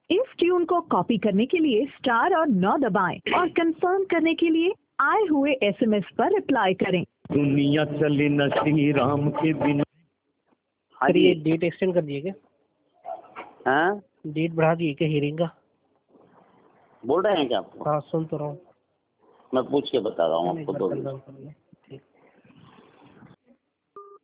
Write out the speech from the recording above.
इस ट्यून को कॉपी करने के लिए स्टार और 9 दबाएं और कंफर्म करने के लिए आए हुए एसएमएस पर रिप्लाई करें। दुनिया चले न श्री राम के बिना। हाँ जी, डेट एक्सटेंड कर दिए क्या? हाँ, डेट बढ़ा दिए क्या हियरिंग का? बोल रहे हैं क्या आपको? हाँ सुन तो रहा हूँ। मैं पूछ के बता रहा हूँ आपको 2 दिन।